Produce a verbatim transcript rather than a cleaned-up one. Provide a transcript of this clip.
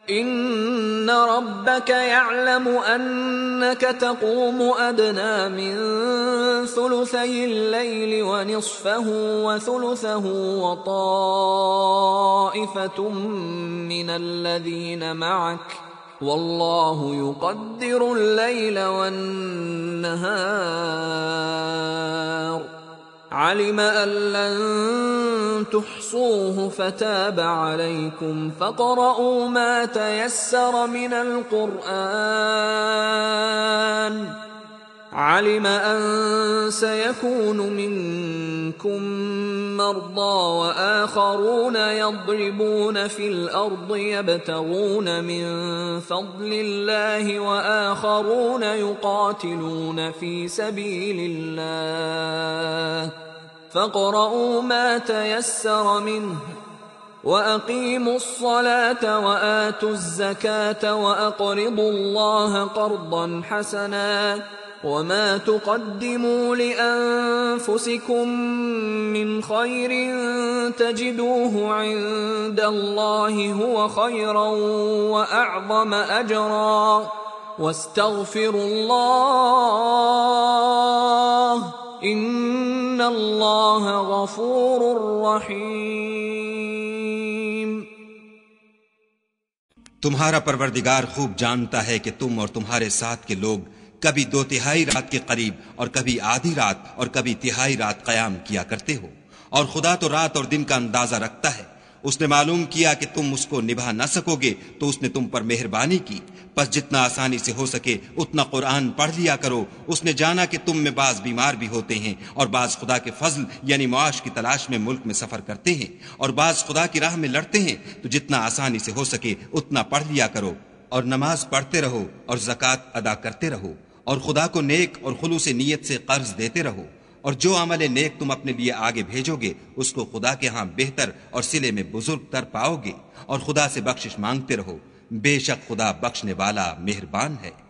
إن ربك يعلم أنك تقوم أدنى من ثلثي الليل ونصفه وثلثه وطائفة من الذين معك والله يقدر الليل والنهار علم أن لن تحصوه فتاب عليكم فاقرؤوا ما تيسر من القرآن علم أن سيكون منكم مرضى وآخرون يضربون في الأرض يبتغون من فضل الله وآخرون يقاتلون في سبيل الله فاقرؤوا ما تيسر منه وأقيموا الصلاة وآتوا الزكاة وأقرضوا الله قرضا حسنا وما تقدموا لأنفسكم من خير تجدوه عند الله هو خيرا وأعظم أجرا واستغفروا الله إن الله غفور رحيم. تمہارا پروردگار خوب جانتا ہے کہ تم اور تمہارے ساتھ کے لوگ کبھی دو تہائی رات کے قریب اور کبھی آدھی رات اور کبھی تہائی رات قیام کیا کرتے ہو، اور خدا تو رات اور دن کا اندازہ رکھتا ہے. اس نے معلوم کیا کہ تم اس کو نبھا نہ سکو گے تو اس نے تم پر مہربانی کی، پس جتنا آسانی سے ہو سکے اتنا قرآن پڑھ لیا کرو. اس نے جانا کہ تم میں بعض بیمار بھی ہوتے ہیں اور بعض خدا کے فضل یعنی معاش کی تلاش میں ملک میں سفر کرتے ہیں اور بعض خدا کی راہ میں لڑتے ہیں، تو جتنا آسانی سے ہو سکے اتنا پڑھ لیا کرو اور نماز پڑھتے رہو اور زکوٰۃ ادا کرتے رہو اور خدا کو نیک اور خلوص نیت سے قرض دیتے رہو، اور جو عمل نیک تم اپنے لیے آگے بھیجو گے اس کو خدا کے ہاں بہتر اور صلے میں بزرگ تر پاؤ گے، اور خدا سے بخشش مانگتے رہو، بے شک خدا بخشنے والا مہربان ہے.